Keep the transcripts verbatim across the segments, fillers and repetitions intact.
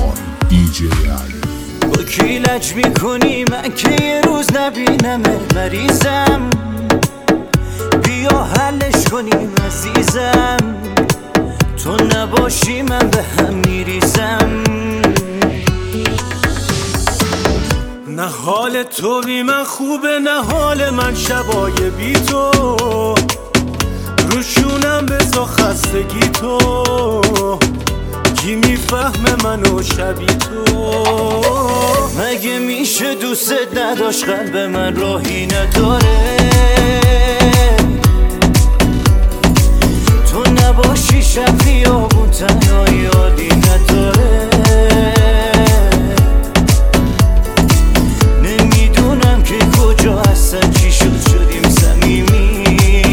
boy دی جی علی. با کی لج میکنی من که یه روز نبینمه مریضم، بیا حلش کنیم عزیزم، تو نباشی من به هم میریزم. نه حال تو بی من خوبه نه حال من شبای بی تو، روشونم بزا خستگی تو، کی میفهمه منو شبی تو. مگه میشه دوستت نداشت قلب من راهی نداره، تو نباشی شب خیابون تنهایی حالی نداره. نمیدونم که کجا هستن چی شد شدیم صمیمی،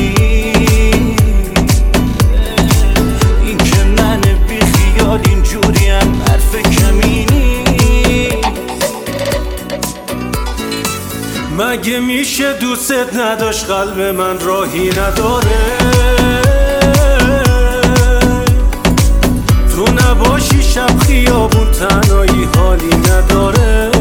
این که من بی خیال اینجوریم حرف کمینی. مگه میشه دوستت نداشت قلب من راهی نداره، تو نباشی شب خیابون تنهایی حالی نداره.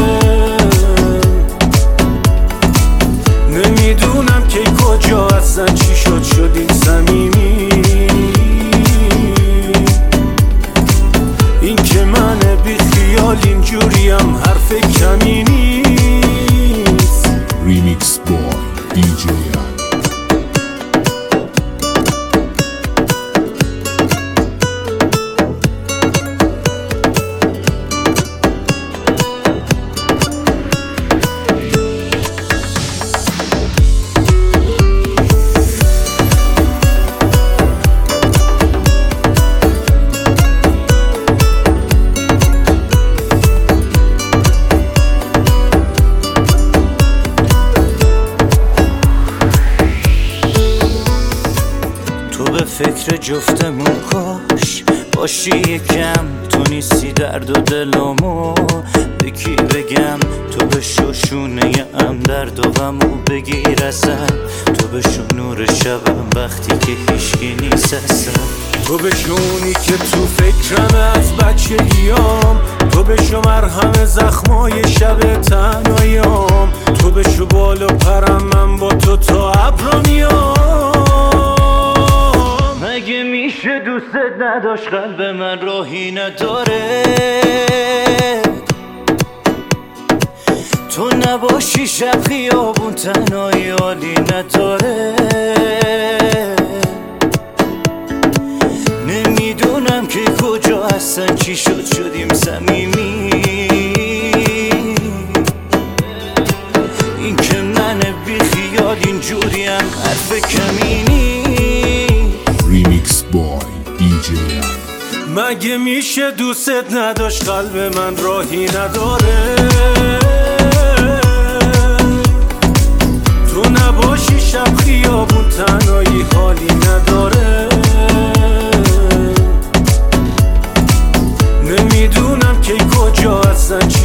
نمیدونم که کجا هستن چی شد شدیم صمیمی، این که من بی خیال اینجوریم حرف کمی نیست. ریمیکس بای دی جی علی. فکر جفتمون کاش باشی یکم، تو نیستی درد و دلمو به کی بگم، تو بشو شونه ام درد و غمو بگیر ازم، تو بشو نور شبم وقتی که هیچکی نیست اصلا، تو بشونی که تو فکرم از بچگیام، تو بشو مرهم زخمای شب تنهاییام، تو بشو بال و پرم من با تو تا ابرا میام. مگه میشه دوستت نداشت قلب من راهی نداره، تو نباشی شب خیابون تنهایی حالی نداره. نمیدونم که کجا هستن چی شد شدیم صمیمی، این که من بی خیال اینجوریم حرف کمینی. ریمیکس بای دی جی علی. مگه میشه دوستت نداشت قلب من راهی نداره، تو نباشی شب خیابون تنهایی حالی نداره. نمیدونم که کجا هستن چی